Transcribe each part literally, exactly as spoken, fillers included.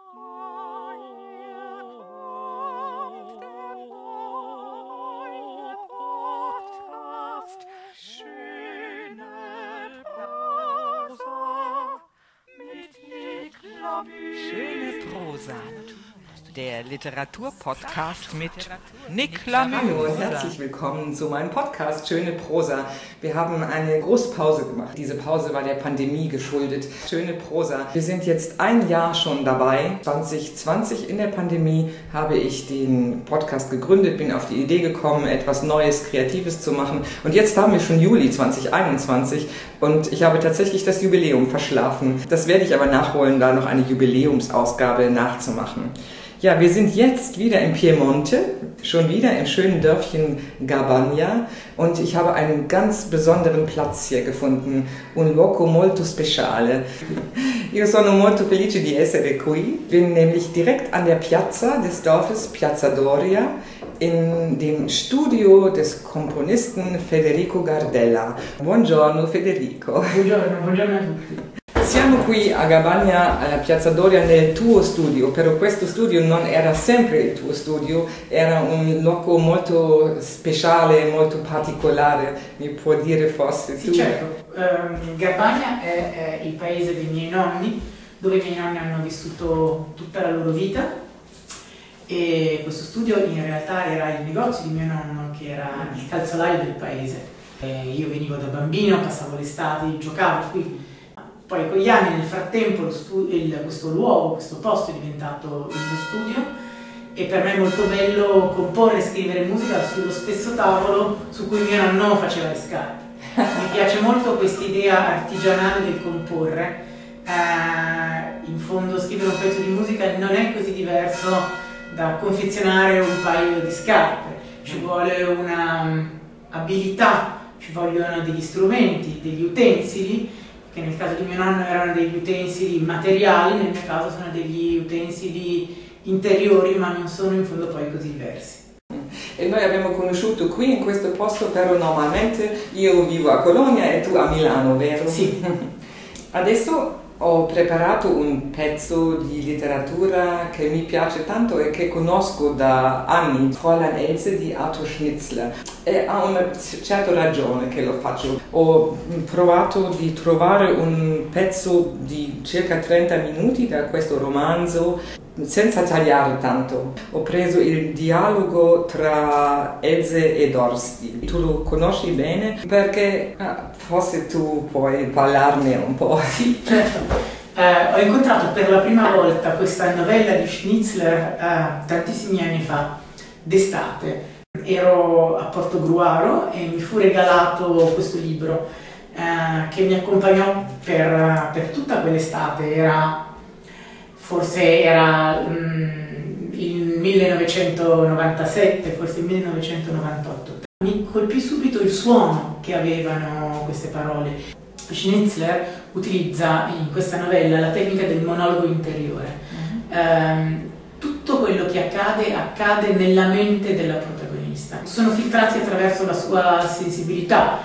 Schöne Prosa. Der Literaturpodcast mit Nick Lamy. Hallo und herzlich willkommen zu meinem Podcast Schöne Prosa. Wir haben eine große Pause gemacht. Diese Pause war der Pandemie geschuldet. Schöne Prosa. Wir sind jetzt ein Jahr schon dabei. zwanzig zwanzig in der Pandemie habe ich den Podcast gegründet, bin auf die Idee gekommen, etwas Neues, Kreatives zu machen. Und jetzt haben wir schon Juli zwanzig einundzwanzig und ich habe tatsächlich das Jubiläum verschlafen. Das werde ich aber nachholen, da noch eine Jubiläumsausgabe nachzumachen. Ja, wir sind jetzt wieder in Piemonte, schon wieder im schönen Dörfchen Gabagna und ich habe einen ganz besonderen Platz hier gefunden, un luogo molto speciale. Io sono molto felice di essere qui, bin nämlich direkt an der Piazza des Dorfes, Piazza Doria, in dem Studio des Komponisten Federico Gardella. Buongiorno Federico. Buongiorno, buongiorno a tutti. Siamo qui a Gabagna, a Piazza Doria, nel tuo studio, però questo studio non era sempre il tuo studio, era un luogo molto speciale, molto particolare, mi puoi dire forse Sì, tu? certo, um, Gabagna è, è il paese dei miei nonni, dove i miei nonni hanno vissuto tutta la loro vita e questo studio in realtà era il negozio di mio nonno, che era il calzolaio del paese. E io venivo da bambino, passavo l'estate, giocavo qui. Poi con gli anni, nel frattempo, lo stu- il, questo luogo, questo posto è diventato il mio studio e per me è molto bello comporre e scrivere musica sullo stesso tavolo su cui mio nonno faceva le scarpe. Mi piace molto questa idea artigianale del comporre. Eh, in fondo scrivere un pezzo di musica non è così diverso da confezionare un paio di scarpe. Ci vuole una um, abilità, ci vogliono degli strumenti, degli utensili, che nel caso di mio nonno erano degli utensili materiali, nel mio caso sono degli utensili interiori, ma non sono in fondo poi così diversi. E noi abbiamo conosciuto qui in questo posto, però normalmente io vivo a Colonia e tu a Milano, vero? Sì. Adesso ho preparato un pezzo di letteratura che mi piace tanto e che conosco da anni, Fräulein Else di Arthur Schnitzler. E ha una certa ragione che lo faccio. Ho provato di trovare un pezzo di circa trenta minuti da questo romanzo senza tagliare tanto. Ho preso il dialogo tra Else e Dorsti. Tu lo conosci bene? Perché ah, forse tu puoi parlarne un po'. Sì, certo. Eh, ho incontrato per la prima volta questa novella di Schnitzler eh, tantissimi anni fa, d'estate. Ero a Portogruaro e mi fu regalato questo libro eh, che mi accompagnò per, per tutta quell'estate. Era, forse era mm, il millenovecentonovantasette, forse il millenovecentonovantotto. Mi colpì subito il suono che avevano queste parole. Schnitzler utilizza in questa novella la tecnica del monologo interiore. Uh-huh. Eh, tutto quello che accade, accade nella mente della protagonista. Sono filtrati attraverso la sua sensibilità.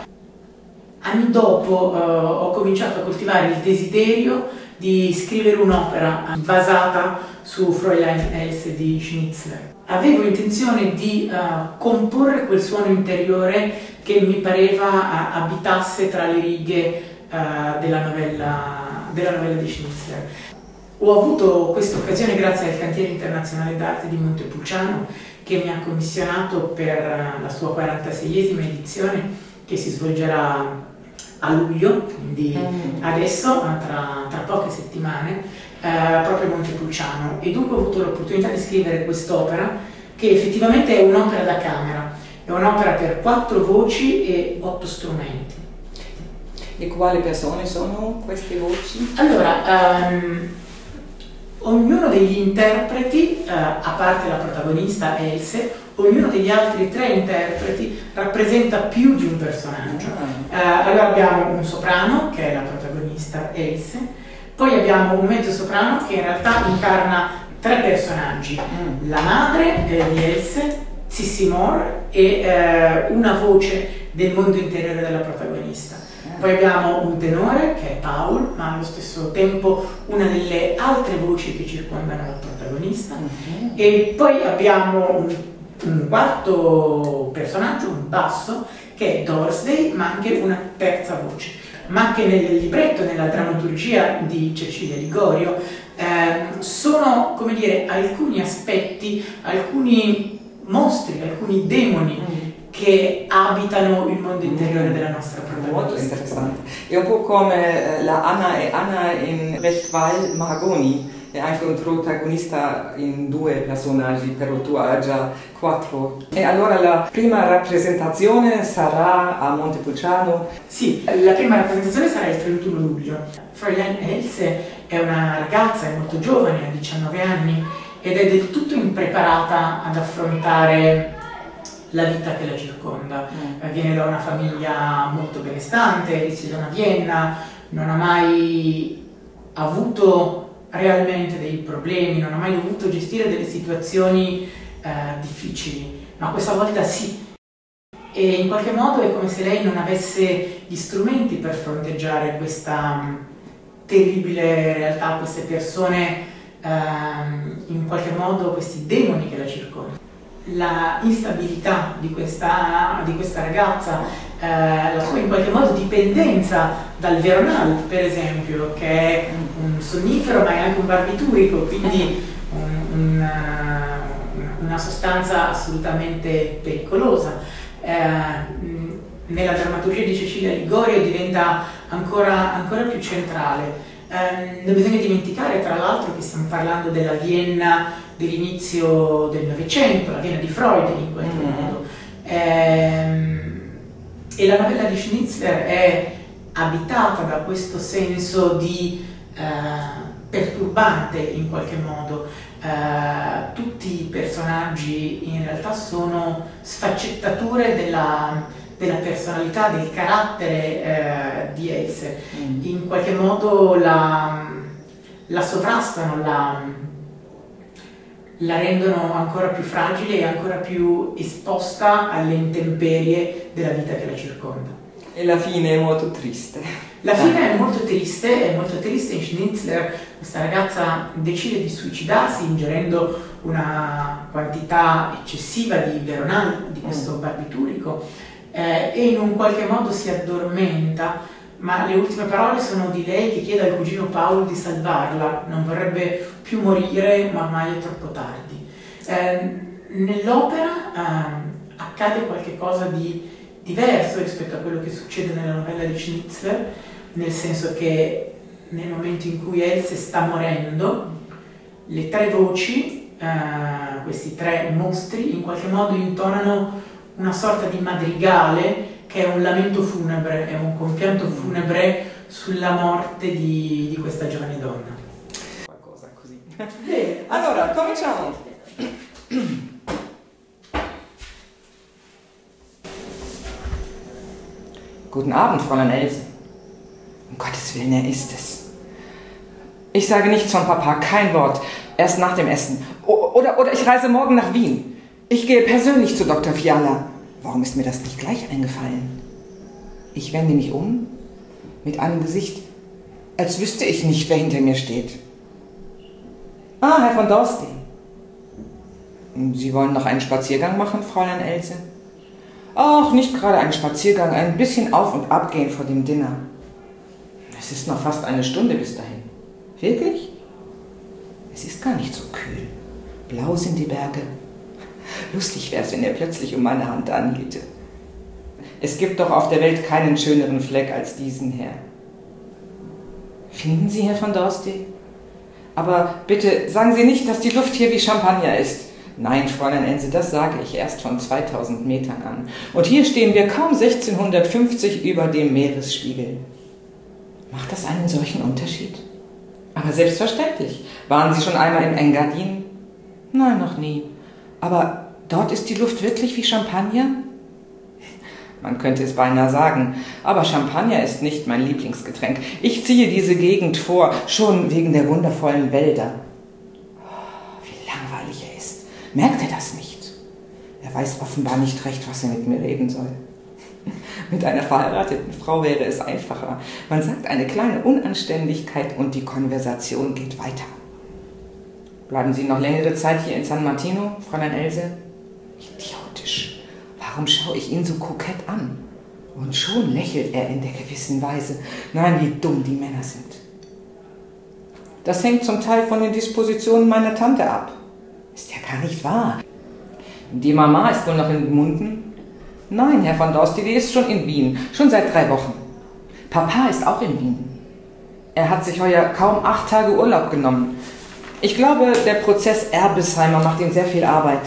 Anni dopo eh, ho cominciato a coltivare il desiderio di scrivere un'opera basata su Fräulein Else di Schnitzler. Avevo intenzione di uh, comporre quel suono interiore che mi pareva uh, abitasse tra le righe uh, della, novella, della novella di Schnitzler. Ho avuto questa occasione grazie al Cantiere Internazionale d'Arte di Montepulciano, che mi ha commissionato per la sua quarantaseiesima edizione, che si svolgerà a luglio, quindi mm. adesso, tra, tra poche settimane, eh, proprio a Montepulciano. E dunque ho avuto l'opportunità di scrivere quest'opera, che effettivamente è un'opera da camera, è un'opera per quattro voci e otto strumenti. E quali persone sono queste voci? Allora, um, ognuno degli interpreti, uh, a parte la protagonista Else, ognuno degli altri tre interpreti rappresenta più di un personaggio. Uh, allora abbiamo un soprano, che è la protagonista Else, poi abbiamo un mezzo soprano che in realtà incarna tre personaggi, mm. la madre eh, di Else, Sissi Moore e eh, una voce del mondo interiore della protagonista. Poi abbiamo un tenore che è Paul, ma allo stesso tempo una delle altre voci che circondano il protagonista. Uh-huh. E poi abbiamo un, un quarto personaggio, un basso, che è Dorsey, ma anche una terza voce. Ma anche nel libretto, nella drammaturgia di Cecilia Ligorio, eh, sono, come dire, alcuni aspetti, alcuni mostri, alcuni demoni mm. che abitano il mondo interiore della nostra protagonista. Molto interessante. È un po' come la Anna e Anna in Westphal Mahagoni, è anche un protagonista in due personaggi, però tu hai già quattro. E allora la prima rappresentazione sarà a Montepulciano? Sì, la prima rappresentazione sarà il trentuno luglio. Fräulein Else è una ragazza, è molto giovane, ha diciannove anni, ed è del tutto impreparata ad affrontare la vita che la circonda. Mm. Viene da una famiglia molto benestante, risiede a Vienna, non ha mai avuto realmente dei problemi, non ha mai dovuto gestire delle situazioni eh, difficili, ma questa volta sì. E in qualche modo è come se lei non avesse gli strumenti per fronteggiare questa um, terribile realtà, queste persone, um, in qualche modo questi demoni che la circondano. La instabilità di questa, di questa ragazza, eh, la sua in qualche modo dipendenza dal Veronal, per esempio, che è un sonnifero ma è anche un barbiturico, quindi un, una, una sostanza assolutamente pericolosa. Eh, nella drammaturgia di Cecilia Ligorio diventa ancora, ancora più centrale. Eh, non bisogna dimenticare tra l'altro che stiamo parlando della Vienna dell'inizio del Novecento, la Vienna di Freud in qualche mm. modo. Eh, e la novella di Schnitzler è abitata da questo senso di eh, perturbante in qualche modo. Eh, tutti i personaggi in realtà sono sfaccettature della, della personalità, del carattere eh, di Else. Mm. In qualche modo la, la sovrastano, la, la rendono ancora più fragile e ancora più esposta alle intemperie della vita che la circonda. E la fine è molto triste. La fine è molto triste, è molto triste. In Schnitzler questa ragazza decide di suicidarsi ingerendo una quantità eccessiva di Veronal, di questo barbiturico, eh, e in un qualche modo si addormenta, ma le ultime parole sono di lei che chiede al cugino Paolo di salvarla, non vorrebbe più morire ma ormai è troppo tardi. Eh, nell'opera eh, accade qualche cosa di diverso rispetto a quello che succede nella novella di Schnitzler, nel senso che nel momento in cui Else sta morendo, le tre voci, eh, questi tre mostri, in qualche modo intonano una sorta di madrigale che è un lamento funebre, è un compianto funebre sulla morte di, di questa giovane donna. Qualcosa così. Bene, allora, cominciamo. Guten Abend, Fräulein Else. Um Gottes Willen, er ist es. Ich sage nichts von Papa, kein Wort. Erst nach dem Essen. O oder, oder ich reise morgen nach Wien. Ich gehe persönlich zu Doktor Fiala. Warum ist mir das nicht gleich eingefallen? Ich wende mich um, mit einem Gesicht, als wüsste ich nicht, wer hinter mir steht. Ah, Herr von Dorsey. Sie wollen noch einen Spaziergang machen, Fräulein Else? Ach, nicht gerade einen Spaziergang, ein bisschen auf und ab gehen vor dem Dinner. Es ist noch fast eine Stunde bis dahin. Wirklich? Es ist gar nicht so kühl. Blau sind die Berge. Lustig wär's, wenn er plötzlich um meine Hand anhielte. Es gibt doch auf der Welt keinen schöneren Fleck als diesen Herr. Finden Sie, Herr von Dorsey? Aber bitte sagen Sie nicht, dass die Luft hier wie Champagner ist. Nein, Fräulein Else, das sage ich erst von zweitausend Metern an. Und hier stehen wir kaum sechzehnhundertfünfzig über dem Meeresspiegel. Macht das einen solchen Unterschied? Aber selbstverständlich. Waren Sie schon einmal im Engadin? Nein, noch nie. Aber dort ist die Luft wirklich wie Champagner? Man könnte es beinahe sagen, aber Champagner ist nicht mein Lieblingsgetränk. Ich ziehe diese Gegend vor, schon wegen der wundervollen Wälder. Langweilig er ist. Merkt er das nicht? Er weiß offenbar nicht recht, was er mit mir reden soll. Mit einer verheirateten Frau wäre es einfacher. Man sagt eine kleine Unanständigkeit und die Konversation geht weiter. Bleiben Sie noch längere Zeit hier in San Martino, Fräulein Else? Idiotisch. Warum schaue ich ihn so kokett an? Und schon lächelt er in der gewissen Weise. Nein, wie dumm die Männer sind. Das hängt zum Teil von den Dispositionen meiner Tante ab. Ist ja gar nicht wahr. Die Mama ist wohl noch in Gmunden? Nein, Herr von Dorsti, die ist schon in Wien, schon seit drei Wochen. Papa ist auch in Wien. Er hat sich heuer kaum acht Tage Urlaub genommen. Ich glaube, der Prozess Erbesheimer macht ihm sehr viel Arbeit.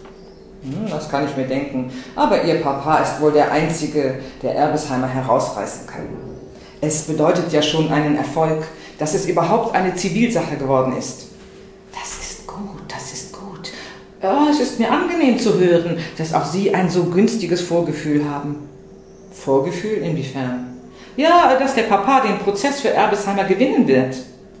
Hm, das kann ich mir denken. Aber Ihr Papa ist wohl der Einzige, der Erbesheimer herausreißen kann. Es bedeutet ja schon einen Erfolg, dass es überhaupt eine Zivilsache geworden ist. Das ist gut, das ist gut. Ja, es ist mir angenehm zu hören, dass auch Sie ein so günstiges Vorgefühl haben. Vorgefühl? Inwiefern? Ja, dass der Papa den Prozess für Erbesheimer gewinnen wird.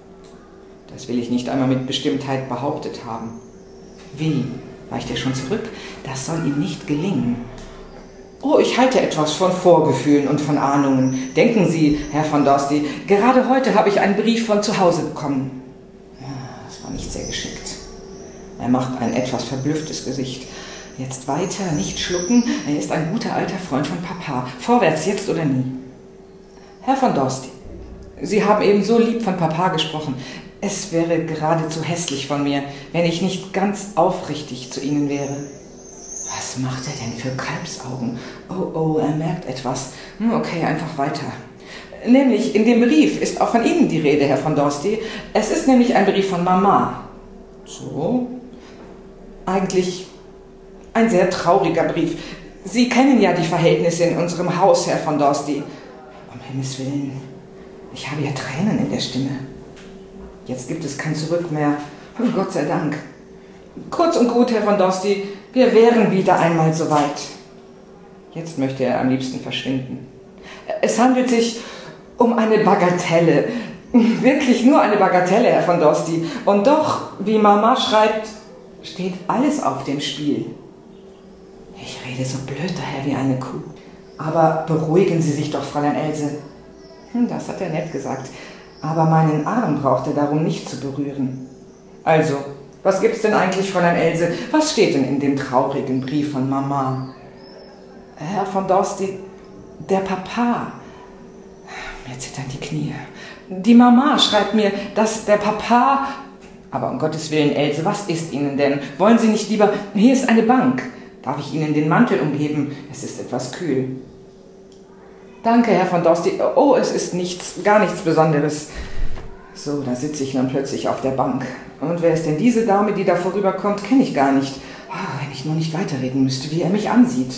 Das will ich nicht einmal mit Bestimmtheit behauptet haben. Wie? Weicht er schon zurück? Das soll ihm nicht gelingen. Oh, ich halte etwas von Vorgefühlen und von Ahnungen. Denken Sie, Herr von Dorsti, gerade heute habe ich einen Brief von zu Hause bekommen. Ja, das war nicht sehr geschickt. Er macht ein etwas verblüfftes Gesicht. Jetzt weiter, nicht schlucken. Er ist ein guter alter Freund von Papa. Vorwärts, jetzt oder nie. Herr von Dorsti, Sie haben eben so lieb von Papa gesprochen. Es wäre geradezu hässlich von mir, wenn ich nicht ganz aufrichtig zu Ihnen wäre. Was macht er denn für Kalbsaugen? Oh, oh, er merkt etwas. Hm, okay, einfach weiter. Nämlich, in dem Brief ist auch von Ihnen die Rede, Herr von Dorsti. Es ist nämlich ein Brief von Mama. So? Eigentlich ein sehr trauriger Brief. Sie kennen ja die Verhältnisse in unserem Haus, Herr von Dorsti. Um Himmels Willen, ich habe ja Tränen in der Stimme. Jetzt gibt es kein Zurück mehr. Oh, Gott sei Dank. Kurz und gut, Herr von Dorsti, wir wären wieder einmal so weit. Jetzt möchte er am liebsten verschwinden. Es handelt sich um eine Bagatelle. Wirklich nur eine Bagatelle, Herr von Dorsti. Und doch, wie Mama schreibt, steht alles auf dem Spiel. Ich rede so blöd daher wie eine Kuh. Aber beruhigen Sie sich doch, Fräulein Else. Hm, das hat er nett gesagt. Aber meinen Arm braucht er darum nicht zu berühren. Also, was gibt's denn eigentlich, Fräulein Else? Was steht denn in dem traurigen Brief von Mama? Herr von Dorsti, der Papa. Mir zittern die Knie. Die Mama schreibt mir, dass der Papa... Aber um Gottes Willen, Else, was ist Ihnen denn? Wollen Sie nicht lieber... Hier ist eine Bank. Darf ich Ihnen den Mantel umgeben? Es ist etwas kühl. Danke, Herr von Dorsti. Oh, es ist nichts, gar nichts Besonderes. So, da sitze ich dann plötzlich auf der Bank. Und wer ist denn diese Dame, die da vorüberkommt? Kenne ich gar nicht. Oh, wenn ich nur nicht weiterreden müsste, wie er mich ansieht.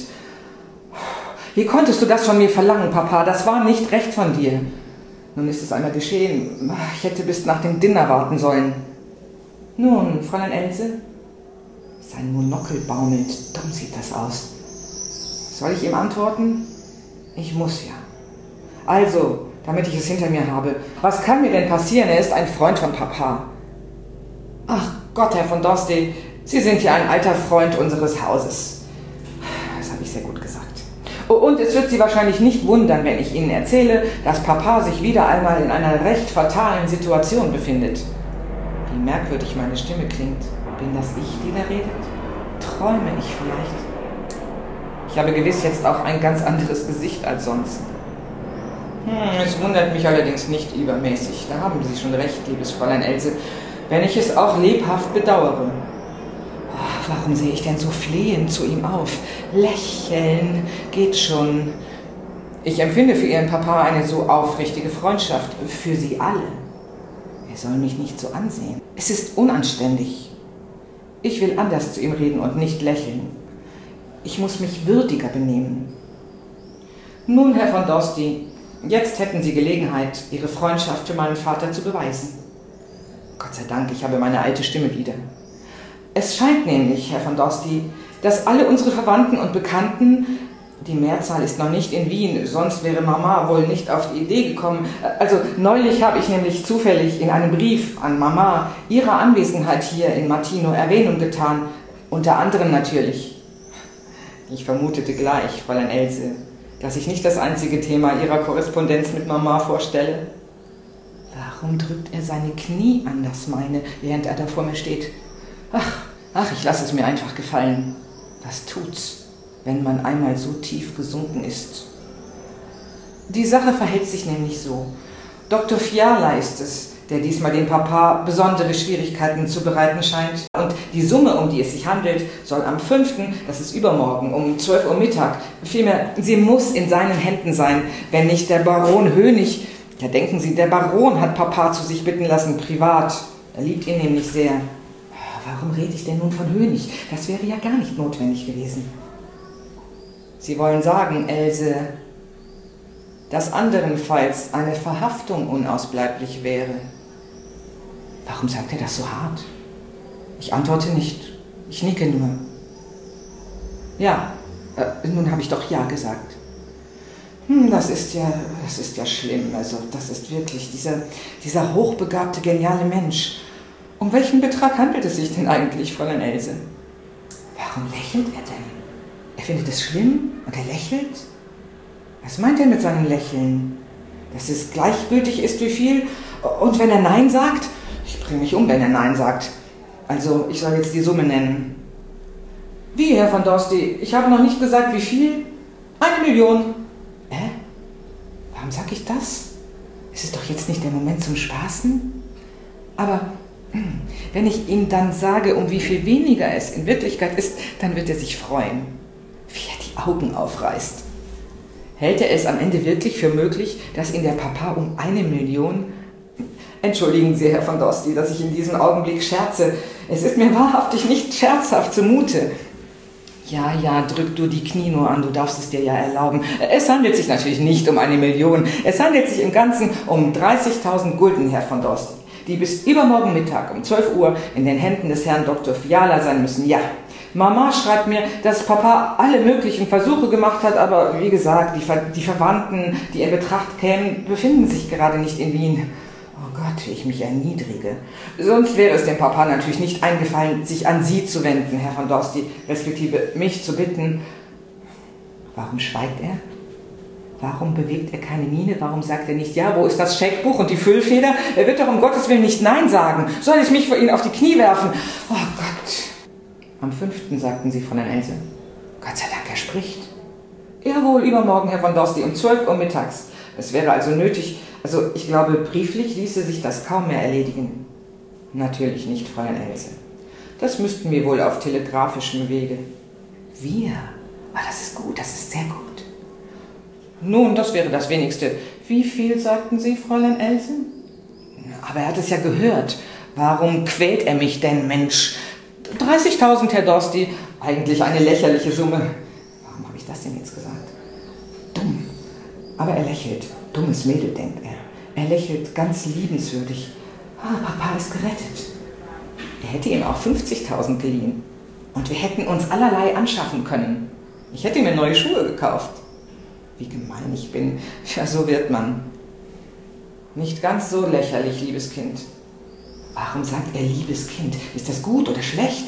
Wie konntest du das von mir verlangen, Papa? Das war nicht recht von dir. Nun ist es einmal geschehen. Ich hätte bis nach dem Dinner warten sollen. Nun, Fräulein Else? Sein Monokel baumelt. Dumm sieht das aus. Soll ich ihm antworten? Ich muss ja. Also, damit ich es hinter mir habe. Was kann mir denn passieren? Er ist ein Freund von Papa. Ach Gott, Herr von Dorsti, Sie sind ja ein alter Freund unseres Hauses. Das habe ich sehr gut gesagt. Und es wird Sie wahrscheinlich nicht wundern, wenn ich Ihnen erzähle, dass Papa sich wieder einmal in einer recht fatalen Situation befindet. Wie merkwürdig meine Stimme klingt. Bin das ich, die da redet? Träume ich vielleicht? Ich habe gewiss jetzt auch ein ganz anderes Gesicht als sonst. Hm, es wundert mich allerdings nicht übermäßig. Da haben Sie schon recht, liebes Fräulein Else, wenn ich es auch lebhaft bedauere. Oh, warum sehe ich denn so flehend zu ihm auf? Lächeln geht schon. Ich empfinde für Ihren Papa eine so aufrichtige Freundschaft. Für Sie alle. Er soll mich nicht so ansehen. Es ist unanständig. Ich will anders zu ihm reden und nicht lächeln. Ich muss mich würdiger benehmen. Nun, Herr von Dorsti, jetzt hätten Sie Gelegenheit, Ihre Freundschaft für meinen Vater zu beweisen. Gott sei Dank, ich habe meine alte Stimme wieder. Es scheint nämlich, Herr von Dorsti, dass alle unsere Verwandten und Bekannten, die Mehrzahl ist noch nicht in Wien, sonst wäre Mama wohl nicht auf die Idee gekommen. Also neulich habe ich nämlich zufällig in einem Brief an Mama ihrer Anwesenheit hier in Martino Erwähnung getan, unter anderem natürlich. Ich vermutete gleich, Fräulein Else, dass ich nicht das einzige Thema Ihrer Korrespondenz mit Mama vorstelle? Warum drückt er seine Knie an das meine, während er da vor mir steht? Ach, ach, ich lasse es mir einfach gefallen. Was tut's, wenn man einmal so tief gesunken ist? Die Sache verhält sich nämlich so. Doktor Fiala ist es, der diesmal dem Papa besondere Schwierigkeiten zu bereiten scheint. Und die Summe, um die es sich handelt, soll am fünften, das ist übermorgen, um zwölf Uhr Mittag, vielmehr, sie muss in seinen Händen sein, wenn nicht der Baron Hönig, ja denken Sie, der Baron hat Papa zu sich bitten lassen, privat. Er liebt ihn nämlich sehr. Warum rede ich denn nun von Hönig? Das wäre ja gar nicht notwendig gewesen. Sie wollen sagen, Else, dass anderenfalls eine Verhaftung unausbleiblich wäre. Warum sagt er das so hart? Ich antworte nicht. Ich nicke nur. Ja, äh, nun habe ich doch ja gesagt. Hm, das ist ja, das ist ja schlimm. Also, das ist wirklich dieser, dieser hochbegabte, geniale Mensch. Um welchen Betrag handelt es sich denn eigentlich, Fräulein Else? Warum lächelt er denn? Er findet es schlimm und er lächelt? Was meint er mit seinem Lächeln? Dass es gleichgültig ist, wie viel? Und wenn er Nein sagt? Ich bringe mich um, wenn er Nein sagt. Also, ich soll jetzt die Summe nennen. Wie, Herr von Dorsti? Ich habe noch nicht gesagt, wie viel? Eine Million. Hä? Warum sag ich das? Es ist doch jetzt nicht der Moment zum Spaßen? Aber hm, wenn ich ihm dann sage, um wie viel weniger es in Wirklichkeit ist, dann wird er sich freuen. Wie er die Augen aufreißt. Hält er es am Ende wirklich für möglich, dass ihn der Papa um eine Million... Entschuldigen Sie, Herr von Dorsti, dass ich in diesem Augenblick scherze. Es ist mir wahrhaftig nicht scherzhaft zumute. Ja, ja, drück du die Knie nur an, du darfst es dir ja erlauben. Es handelt sich natürlich nicht um eine Million. Es handelt sich im Ganzen um dreißigtausend Gulden, Herr von Dorsti, die bis übermorgen Mittag um zwölf Uhr in den Händen des Herrn Doktor Fiala sein müssen. Ja, Mama schreibt mir, dass Papa alle möglichen Versuche gemacht hat, aber wie gesagt, die, Ver die Verwandten, die in Betracht kämen, befinden sich gerade nicht in Wien. Oh Gott, wie ich mich erniedrige. Sonst wäre es dem Papa natürlich nicht eingefallen, sich an Sie zu wenden, Herr von Dorsti, respektive mich zu bitten. Warum schweigt er? Warum bewegt er keine Miene? Warum sagt er nicht, ja, wo ist das Scheckbuch und die Füllfeder? Er wird doch um Gottes Willen nicht Nein sagen. Soll ich mich vor ihn auf die Knie werfen? Oh Gott. Am fünften sagten Sie, Fräulein Else. Gott sei Dank, er spricht. Jawohl, übermorgen, Herr von Dorsti, um zwölf Uhr mittags. Es wäre also nötig, also ich glaube, brieflich ließe sich das kaum mehr erledigen. Natürlich nicht, Fräulein Else. Das müssten wir wohl auf telegrafischem Wege. Wir? Ah, das ist gut, das ist sehr gut. Nun, das wäre das Wenigste. Wie viel, sagten Sie, Fräulein Else? Aber er hat es ja gehört. Warum quält er mich denn, Mensch? dreißigtausend, Herr Dorsti. Eigentlich eine lächerliche Summe. Warum habe ich das denn jetzt gesagt? Dumm. Aber er lächelt. Dummes Mädel, denkt er. Er lächelt ganz liebenswürdig. Ah, Papa ist gerettet. Er hätte ihm auch fünfzigtausend geliehen. Und wir hätten uns allerlei anschaffen können. Ich hätte mir neue Schuhe gekauft. Wie gemein ich bin. Ja, so wird man. Nicht ganz so lächerlich, liebes Kind. Warum sagt er liebes Kind? Ist das gut oder schlecht?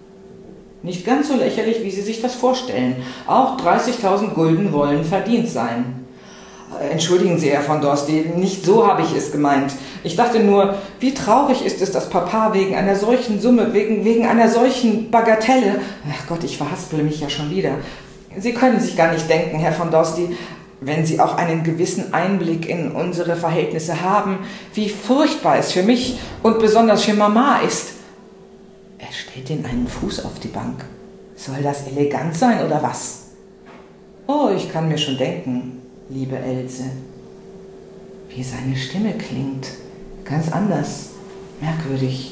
Nicht ganz so lächerlich, wie Sie sich das vorstellen. Auch dreißigtausend Gulden wollen verdient sein. Entschuldigen Sie, Herr von Dorsti, nicht so habe ich es gemeint. Ich dachte nur, wie traurig ist es, dass Papa wegen einer solchen Summe, wegen, wegen einer solchen Bagatelle... Ach Gott, ich verhaspele mich ja schon wieder. Sie können sich gar nicht denken, Herr von Dorsti, wenn Sie auch einen gewissen Einblick in unsere Verhältnisse haben, wie furchtbar es für mich und besonders für Mama ist. Er stellt den einen Fuß auf die Bank. Soll das elegant sein oder was? Oh, ich kann mir schon denken, liebe Else, wie seine Stimme klingt. Ganz anders, merkwürdig.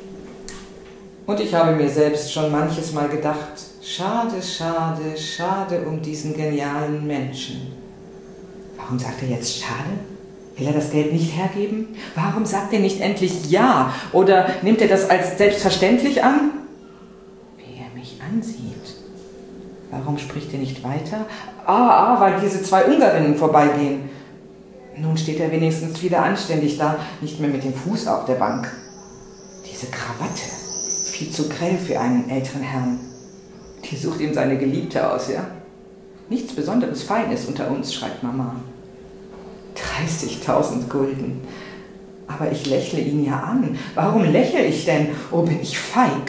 Und ich habe mir selbst schon manches Mal gedacht, schade, schade, schade um diesen genialen Menschen. Warum sagt er jetzt schade? Will er das Geld nicht hergeben? Warum sagt er nicht endlich ja? Oder nimmt er das als selbstverständlich an? Wie er mich ansieht. Warum spricht er nicht weiter? Ah, ah, weil diese zwei Ungarinnen vorbeigehen. Nun steht er wenigstens wieder anständig da, nicht mehr mit dem Fuß auf der Bank. Diese Krawatte, viel zu grell für einen älteren Herrn. Die sucht ihm seine Geliebte aus, ja? Nichts Besonderes Feines unter uns, schreibt Mama. dreißigtausend Gulden. Aber ich lächle ihn ja an. Warum lächle ich denn? Oh, bin ich feig.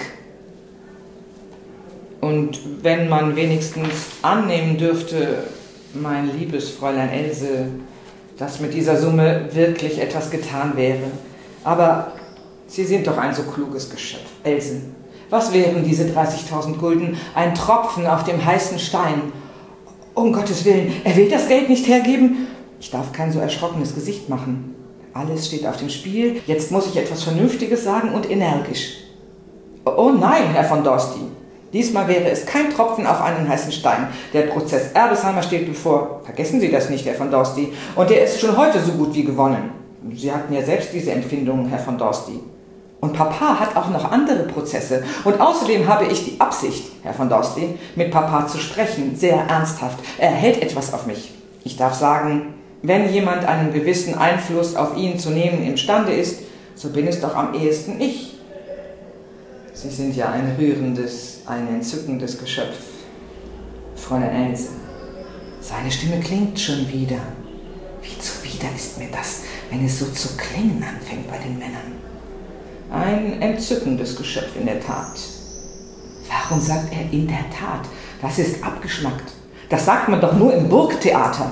Und wenn man wenigstens annehmen dürfte, mein liebes Fräulein Else, dass mit dieser Summe wirklich etwas getan wäre. Aber Sie sind doch ein so kluges Geschöpf, Else. Was wären diese dreißigtausend Gulden? Ein Tropfen auf dem heißen Stein. Um Gottes Willen, er will das Geld nicht hergeben? Ich darf kein so erschrockenes Gesicht machen. Alles steht auf dem Spiel. Jetzt muss ich etwas Vernünftiges sagen und energisch. Oh nein, Herr von Dorsty. Diesmal wäre es kein Tropfen auf einen heißen Stein. Der Prozess Erbesheimer steht bevor. Vergessen Sie das nicht, Herr von Dorsty. Und der ist schon heute so gut wie gewonnen. Sie hatten ja selbst diese Empfindungen, Herr von Dorsty. Und Papa hat auch noch andere Prozesse. Und außerdem habe ich die Absicht, Herr von Dorsty, mit Papa zu sprechen, sehr ernsthaft. Er hält etwas auf mich. Ich darf sagen, wenn jemand einen gewissen Einfluss auf ihn zu nehmen imstande ist, so bin es doch am ehesten ich. Sie sind ja ein rührendes, ein entzückendes Geschöpf, Fräulein Else. Seine Stimme klingt schon wieder. Wie zuwider ist mir das, wenn es so zu klingen anfängt bei den Männern. Ein entzückendes Geschöpf in der Tat. Warum sagt er in der Tat? Das ist abgeschmackt. Das sagt man doch nur im Burgtheater.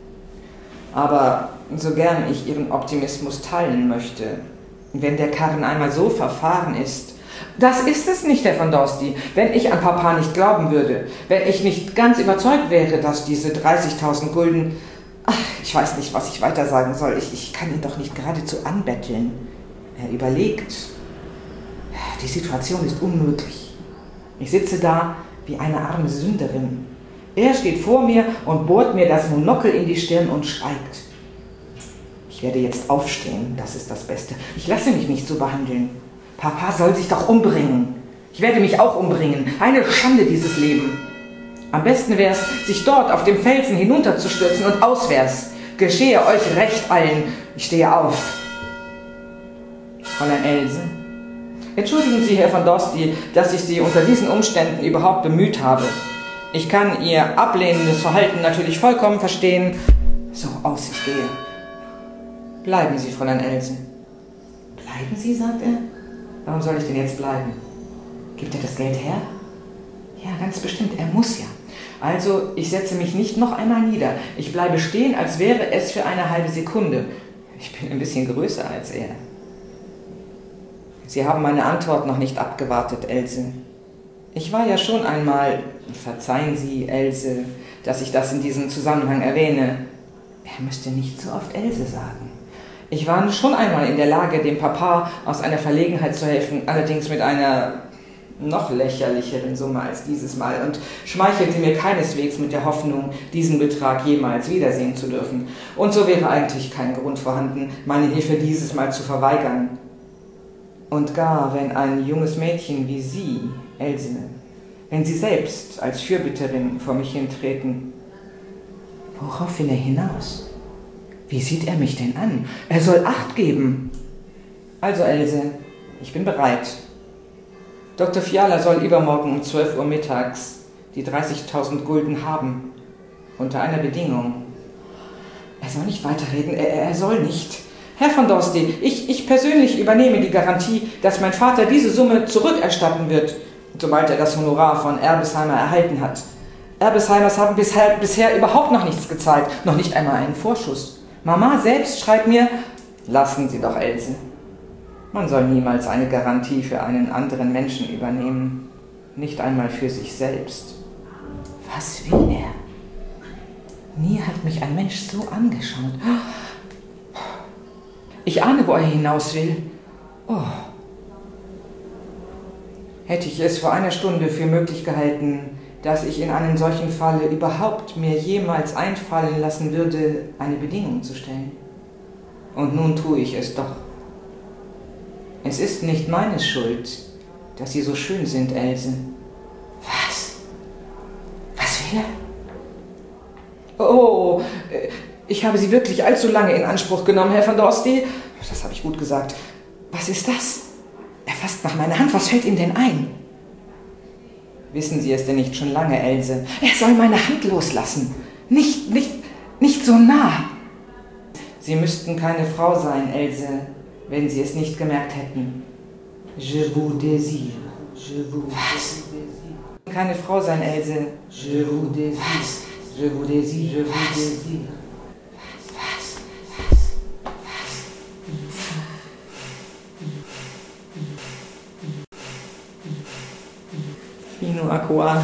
Aber so gern ich Ihren Optimismus teilen möchte, wenn der Karren einmal so verfahren ist, das ist es nicht, Herr von Dorsty. Wenn ich an Papa nicht glauben würde, wenn ich nicht ganz überzeugt wäre, dass diese dreißigtausend Gulden... Ach, ich weiß nicht, was ich weiter sagen soll. Ich, ich kann ihn doch nicht geradezu anbetteln. Er überlegt. Die Situation ist unmöglich. Ich sitze da wie eine arme Sünderin. Er steht vor mir und bohrt mir das Monokel in die Stirn und schweigt. Ich werde jetzt aufstehen, das ist das Beste. Ich lasse mich nicht so behandeln. Papa soll sich doch umbringen. Ich werde mich auch umbringen. Eine Schande, dieses Leben. Am besten wäre es, sich dort auf dem Felsen hinunterzustürzen und auswärts. Geschehe euch recht allen. Ich stehe auf. Fräulein Else, entschuldigen Sie, Herr von Dorsty, dass ich Sie unter diesen Umständen überhaupt bemüht habe. Ich kann Ihr ablehnendes Verhalten natürlich vollkommen verstehen. So, aus, ich gehe. Bleiben Sie, Fräulein Else. Bleiben Sie, sagt er. Warum soll ich denn jetzt bleiben? Gibt er das Geld her? Ja, ganz bestimmt, er muss ja. Also, ich setze mich nicht noch einmal nieder. Ich bleibe stehen, als wäre es für eine halbe Sekunde. Ich bin ein bisschen größer als er. Sie haben meine Antwort noch nicht abgewartet, Else. Ich war ja schon einmal, verzeihen Sie, Else, dass ich das in diesem Zusammenhang erwähne. Er müsste nicht so oft Else sagen. Ich war schon einmal in der Lage, dem Papa aus einer Verlegenheit zu helfen, allerdings mit einer noch lächerlicheren Summe als dieses Mal und schmeichelte mir keineswegs mit der Hoffnung, diesen Betrag jemals wiedersehen zu dürfen. Und so wäre eigentlich kein Grund vorhanden, meine Hilfe dieses Mal zu verweigern. Und gar wenn ein junges Mädchen wie Sie, Else, wenn Sie selbst als Fürbitterin vor mich hintreten, worauf will er hinaus? Wie sieht er mich denn an? Er soll Acht geben. Also, Else, ich bin bereit. Doktor Fiala soll übermorgen um zwölf Uhr mittags die dreißigtausend Gulden haben. Unter einer Bedingung. Er soll nicht weiterreden, er, er soll nicht. Herr von Dorsty, ich, ich persönlich übernehme die Garantie, dass mein Vater diese Summe zurückerstatten wird, sobald er das Honorar von Erbesheimer erhalten hat. Erbesheimers haben bisher, bisher überhaupt noch nichts gezahlt, noch nicht einmal einen Vorschuss. Mama selbst schreibt mir, lassen Sie doch, Else. Man soll niemals eine Garantie für einen anderen Menschen übernehmen, nicht einmal für sich selbst. Was will er? Nie hat mich ein Mensch so angeschaut. Ich ahne, wo er hinaus will. Oh. Hätte ich es vor einer Stunde für möglich gehalten, dass ich in einem solchen Falle überhaupt mir jemals einfallen lassen würde, eine Bedingung zu stellen. Und nun tue ich es doch. Es ist nicht meine Schuld, dass Sie so schön sind, Else. Was? Was will er? Oh, ich habe Sie wirklich allzu lange in Anspruch genommen, Herr von Dorsty. Das habe ich gut gesagt. Was ist das? Er fasst nach meiner Hand. Was fällt ihm denn ein? Wissen Sie es denn nicht schon lange, Else? Er soll meine Hand loslassen. Nicht, nicht, nicht so nah. Sie müssten keine Frau sein, Else, wenn Sie es nicht gemerkt hätten. Je vous désire. Je vous désire. Keine Frau sein, Else. Je vous désire. Je vous désire. Je vous désire. Fino a qua.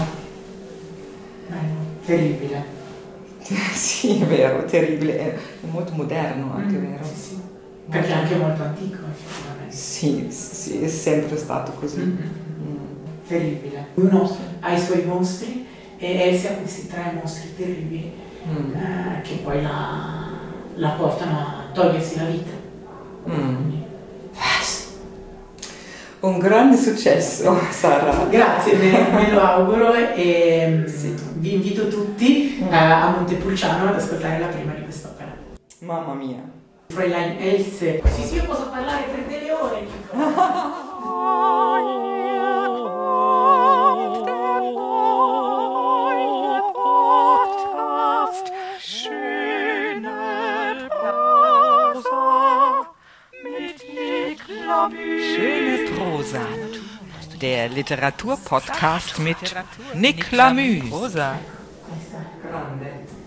Terribile. Sì, è vero, terribile, è molto moderno anche, Mm, vero? sì, sì. Perché è anche molto antico, effettivamente. Sì, sì, è sempre stato così. Mm-hmm. Mm. Terribile. Uno ha i suoi mostri e Elsie ha questi tre mostri terribili Mm. eh, che poi la, la portano a togliersi la vita. Mm. Un grande successo, Sara. Grazie, me, me lo auguro e Sì. vi invito tutti Mm. eh, a Montepulciano ad ascoltare la prima di quest'opera. Mamma mia. Fräulein Else. Sì, sì, io posso parlare per delle ore, Nicola. Schöne Prosa. Der Literaturpodcast mit Nick Lamü. Prosa. Grande.